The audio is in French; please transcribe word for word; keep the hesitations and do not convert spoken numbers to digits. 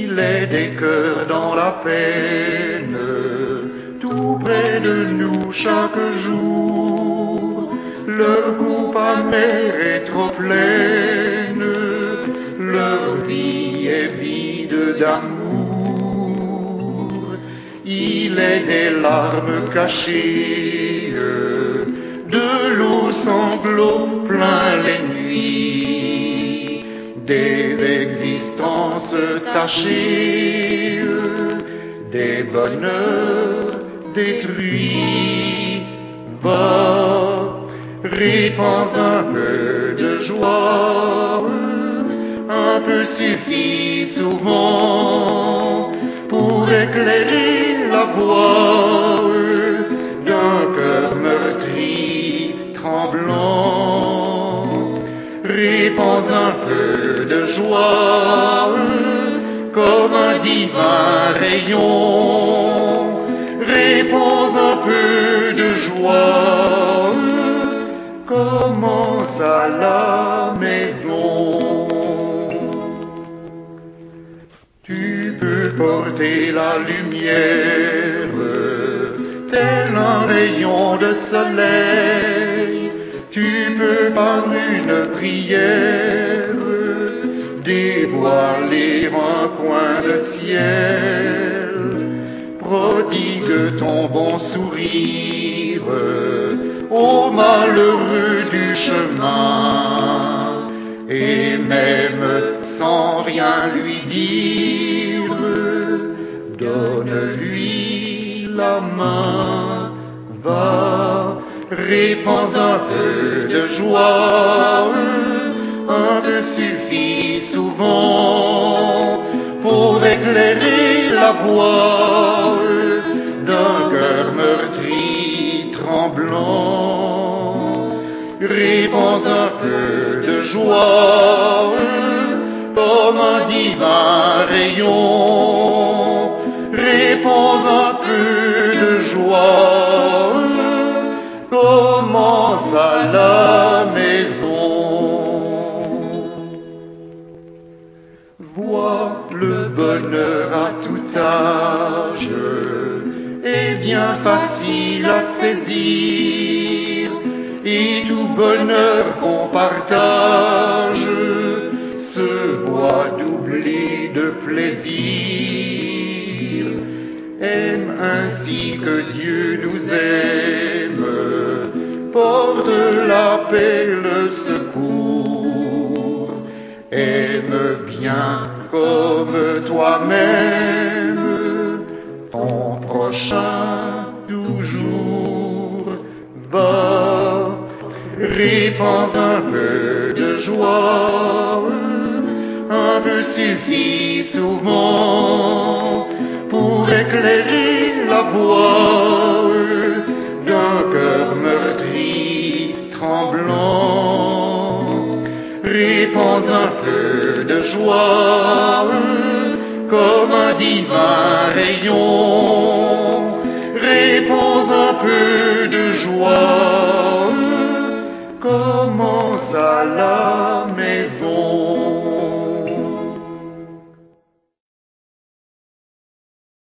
Il est des cœurs dans la peine, tout près de nous chaque jour. Leur coupe amère est trop pleine, leur vie est vide d'amour. Il est des larmes cachées, de lourds sanglots plein les nuits, des existences tachées, des bonheurs détruits. Va, répands un peu de joie, un peu suffit souvent pour éclairer la voie d'un cœur meurtri, tremblant. Répands un peu de joie comme un divin rayon. Répands un peu de joie, commence à la maison. Tu peux porter la lumière, tel un rayon de soleil. Tu peux par une prière dévoiler un coin de ciel. Prodigue ton bon sourire aux malheureux du chemin, et même sans rien lui dire, donne-lui la main. Va, répands un peu de joie, un peu suffit souvent pour éclairer la voie d'un cœur meurtri, tremblant. Répands un peu de joie comme un divin rayon. Répands un peu de joie, commence à la maison. Vois, le bonheur à tout âge est bien facile à saisir, et tout bonheur qu'on partage se voit doublé de plaisir. Aime ainsi que Dieu nous aime, porte la paix, le secours. Aime bien comme toi-même ton prochain toujours. Va, répands un peu de joie, un peu suffit souvent pour éclairer la voie d'un cœur meurtri, tremblant. Répands un peu de joie comme un divin rayon. Répands un peu de joie, commence à la maison.